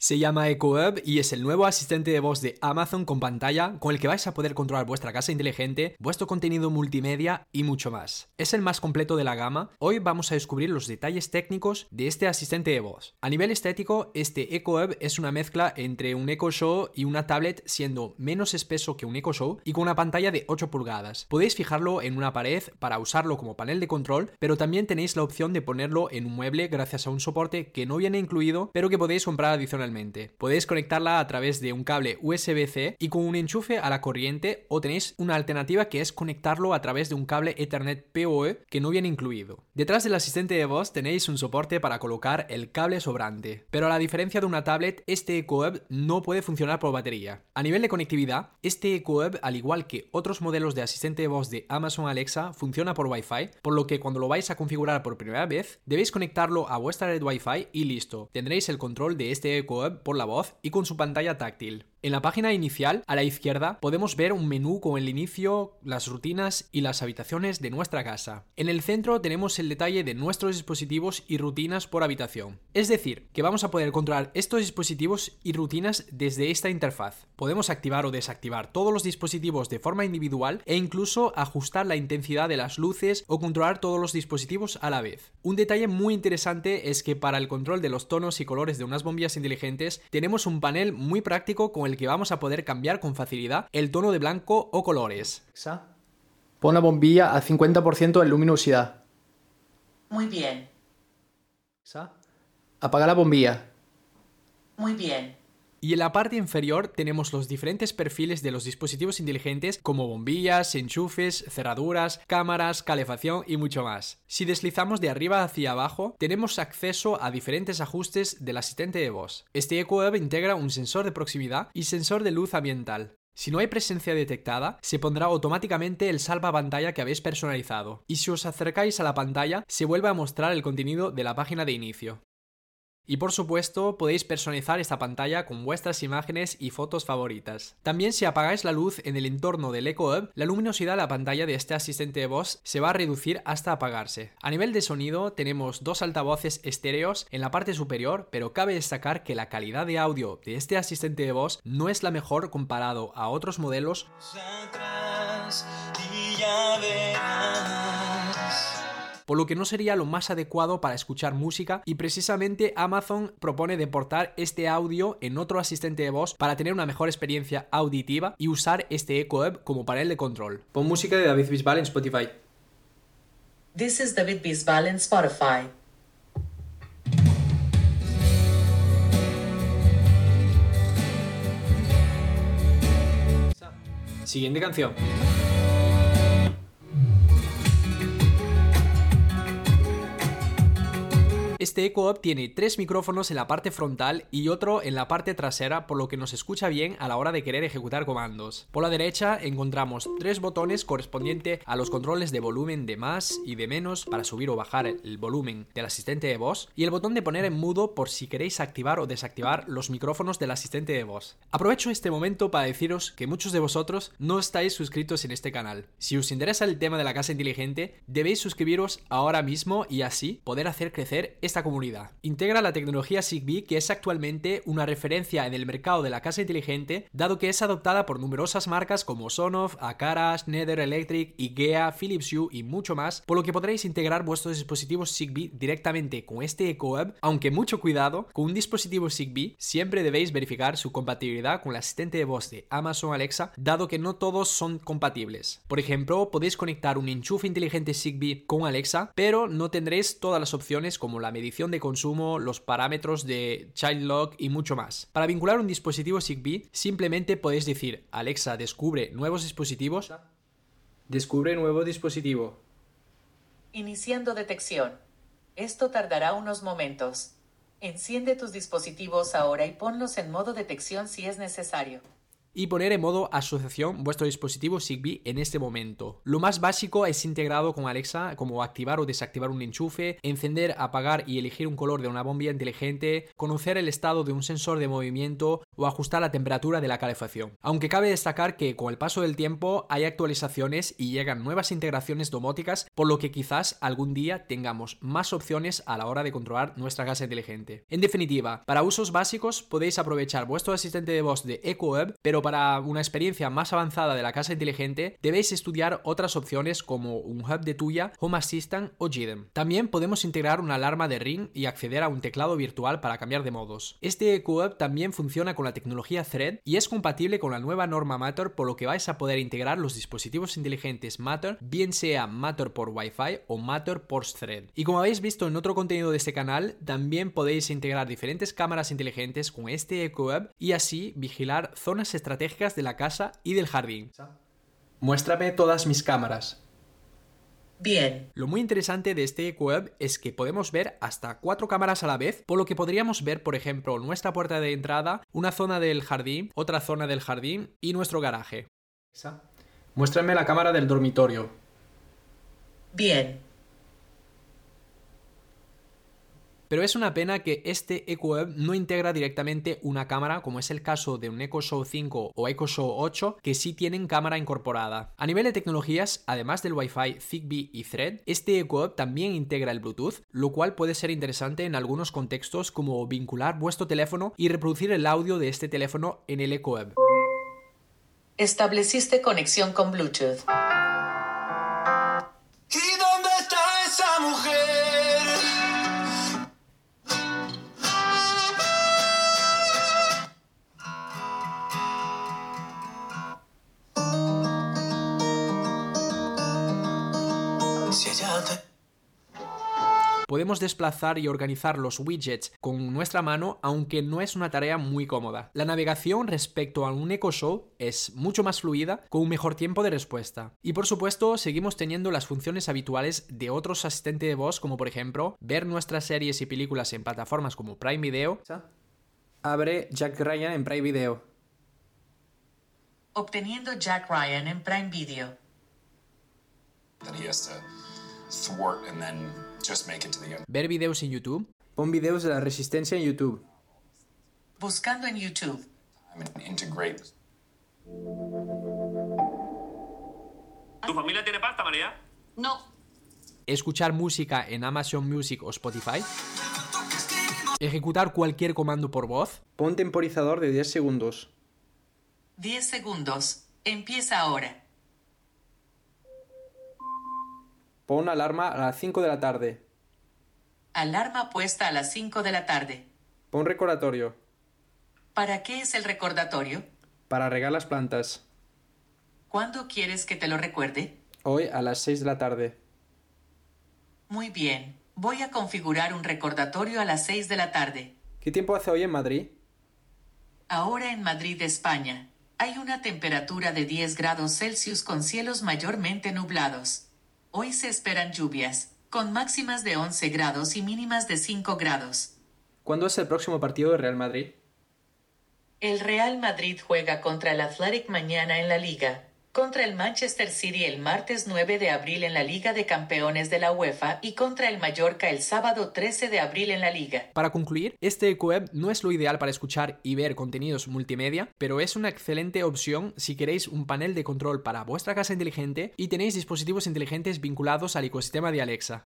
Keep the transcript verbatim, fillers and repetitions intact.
Se llama Echo Hub y es el nuevo asistente de voz de Amazon con pantalla con el que vais a poder controlar vuestra casa inteligente, vuestro contenido multimedia y mucho más. Es el más completo de la gama. Hoy vamos a descubrir los detalles técnicos de este asistente de voz. A nivel estético, este Echo Hub es una mezcla entre un Echo Show y una tablet, siendo menos espeso que un Echo Show y con una pantalla de ocho pulgadas. Podéis fijarlo en una pared para usarlo como panel de control, pero también tenéis la opción de ponerlo en un mueble gracias a un soporte que no viene incluido, pero que podéis comprar adicionalmente. Podéis conectarla a través de un cable U S B C y con un enchufe a la corriente, o tenéis una alternativa que es conectarlo a través de un cable Ethernet P O E que no viene incluido. Detrás del asistente de voz tenéis un soporte para colocar el cable sobrante, pero a la diferencia de una tablet, este Echo Hub no puede funcionar por batería. A nivel de conectividad, este Echo Hub, al igual que otros modelos de asistente de voz de Amazon Alexa, funciona por Wi-Fi, por lo que cuando lo vais a configurar por primera vez, debéis conectarlo a vuestra red Wi-Fi y listo, tendréis el control de este Echo Hub por la voz y con su pantalla táctil. En la página inicial, a la izquierda, podemos ver un menú con el inicio, las rutinas y las habitaciones de nuestra casa. En el centro tenemos el detalle de nuestros dispositivos y rutinas por habitación. Es decir, que vamos a poder controlar estos dispositivos y rutinas desde esta interfaz. Podemos activar o desactivar todos los dispositivos de forma individual e incluso ajustar la intensidad de las luces o controlar todos los dispositivos a la vez. Un detalle muy interesante es que para el control de los tonos y colores de unas bombillas inteligentes tenemos un panel muy práctico con el el que vamos a poder cambiar con facilidad el tono de blanco o colores. Alexa, pon la bombilla al cincuenta por ciento de luminosidad. Muy bien. Alexa, apaga la bombilla. Muy bien. Y en la parte inferior tenemos los diferentes perfiles de los dispositivos inteligentes como bombillas, enchufes, cerraduras, cámaras, calefacción y mucho más. Si deslizamos de arriba hacia abajo, tenemos acceso a diferentes ajustes del asistente de voz. Este Echo Hub integra un sensor de proximidad y sensor de luz ambiental. Si no hay presencia detectada, se pondrá automáticamente el salvapantalla que habéis personalizado. Y si os acercáis a la pantalla, se vuelve a mostrar el contenido de la página de inicio. Y por supuesto, podéis personalizar esta pantalla con vuestras imágenes y fotos favoritas. También si apagáis la luz en el entorno del Echo Hub, la luminosidad de la pantalla de este asistente de voz se va a reducir hasta apagarse. A nivel de sonido, tenemos dos altavoces estéreos en la parte superior, pero cabe destacar que la calidad de audio de este asistente de voz no es la mejor comparado a otros modelos. Atrás y ya verás. Por lo que no sería lo más adecuado para escuchar música, y precisamente Amazon propone deportar este audio en otro asistente de voz para tener una mejor experiencia auditiva y usar este Echo Hub como panel de control. Pon música de David Bisbal en Spotify. This is David Bisbal en Spotify. Siguiente canción. Este Echo Hub tiene tres micrófonos en la parte frontal y otro en la parte trasera, por lo que nos escucha bien a la hora de querer ejecutar comandos. Por la derecha encontramos tres botones correspondientes a los controles de volumen de más y de menos para subir o bajar el volumen del asistente de voz, y el botón de poner en mudo por si queréis activar o desactivar los micrófonos del asistente de voz. Aprovecho este momento para deciros que muchos de vosotros no estáis suscritos en este canal. Si os interesa el tema de la casa inteligente, debéis suscribiros ahora mismo y así poder hacer crecer este esta comunidad. Integra la tecnología Zigbee, que es actualmente una referencia en el mercado de la casa inteligente, dado que es adoptada por numerosas marcas como Sonoff, Aqara, Schneider Electric, IKEA, Philips Hue y mucho más, por lo que podréis integrar vuestros dispositivos Zigbee directamente con este Echo Hub, aunque mucho cuidado, con un dispositivo Zigbee siempre debéis verificar su compatibilidad con el asistente de voz de Amazon Alexa, dado que no todos son compatibles. Por ejemplo, podéis conectar un enchufe inteligente Zigbee con Alexa, pero no tendréis todas las opciones como la medición de consumo, los parámetros de Child Lock y mucho más. Para vincular un dispositivo Zigbee, simplemente podéis decir: Alexa, descubre nuevos dispositivos. Descubre nuevo dispositivo. Iniciando detección. Esto tardará unos momentos. Enciende tus dispositivos ahora y ponlos en modo detección si es necesario. y poner en modo asociación vuestro dispositivo Zigbee en este momento. Lo más básico es integrado con Alexa, como activar o desactivar un enchufe, encender, apagar y elegir un color de una bombilla inteligente, conocer el estado de un sensor de movimiento o ajustar la temperatura de la calefacción. Aunque cabe destacar que con el paso del tiempo hay actualizaciones y llegan nuevas integraciones domóticas, por lo que quizás algún día tengamos más opciones a la hora de controlar nuestra casa inteligente. En definitiva, para usos básicos podéis aprovechar vuestro asistente de voz de Echo Hub, pero para una experiencia más avanzada de la casa inteligente debéis estudiar otras opciones como un hub de Tuya, Home Assistant o Jidem. También podemos integrar una alarma de Ring y acceder a un teclado virtual para cambiar de modos. Este Echo Hub también funciona con la tecnología Thread y es compatible con la nueva norma Matter, por lo que vais a poder integrar los dispositivos inteligentes Matter, bien sea Matter por Wi-Fi o Matter por Thread. Y como habéis visto en otro contenido de este canal, también podéis integrar diferentes cámaras inteligentes con este Echo Hub y así vigilar zonas estratégicas de la casa y del jardín. Muéstrame todas mis cámaras. Bien. Lo muy interesante de este Echo Hub es que podemos ver hasta cuatro cámaras a la vez, por lo que podríamos ver, por ejemplo, nuestra puerta de entrada, una zona del jardín, otra zona del jardín y nuestro garaje. Muéstrame la cámara del dormitorio. Bien. Pero es una pena que este Echo Hub no integra directamente una cámara, como es el caso de un Echo Show cinco o Echo Show ocho, que sí tienen cámara incorporada. A nivel de tecnologías, además del Wi-Fi, Zigbee y Thread, este Echo Hub también integra el Bluetooth, lo cual puede ser interesante en algunos contextos, como vincular vuestro teléfono y reproducir el audio de este teléfono en el Echo Hub. Estableciste conexión con Bluetooth. ¿Y dónde está esa mujer? Si ella te... Podemos desplazar y organizar los widgets con nuestra mano, aunque no es una tarea muy cómoda. La navegación respecto a un Echo Show es mucho más fluida, con un mejor tiempo de respuesta. Y por supuesto, seguimos teniendo las funciones habituales de otros asistentes de voz, como por ejemplo, ver nuestras series y películas en plataformas como Prime Video. Abre Jack Ryan en Prime Video. Obteniendo Jack Ryan en Prime Video. That he has to thwart and then just make it to the end. Ver videos en YouTube. Pon videos de la resistencia en YouTube. Buscando en YouTube. I mean, integrate. ¿Tu familia tiene pasta, María? No. Escuchar música en Amazon Music o Spotify. Ejecutar cualquier comando por voz. Pon temporizador de diez segundos. diez segundos. Empieza ahora. Pon alarma a las cinco de la tarde. Alarma puesta a las cinco de la tarde. Pon recordatorio. ¿Para qué es el recordatorio? Para regar las plantas. ¿Cuándo quieres que te lo recuerde? Hoy a las seis de la tarde. Muy bien. Voy a configurar un recordatorio a las seis de la tarde. ¿Qué tiempo hace hoy en Madrid? Ahora en Madrid, España, hay una temperatura de diez grados Celsius con cielos mayormente nublados. Hoy se esperan lluvias, con máximas de once grados y mínimas de cinco grados. ¿Cuándo es el próximo partido de Real Madrid? El Real Madrid juega contra el Athletic mañana en la Liga, contra el Manchester City el martes nueve de abril en la Liga de Campeones de la UEFA y contra el Mallorca el sábado trece de abril en la Liga. Para concluir, este Echo Hub no es lo ideal para escuchar y ver contenidos multimedia, pero es una excelente opción si queréis un panel de control para vuestra casa inteligente y tenéis dispositivos inteligentes vinculados al ecosistema de Alexa.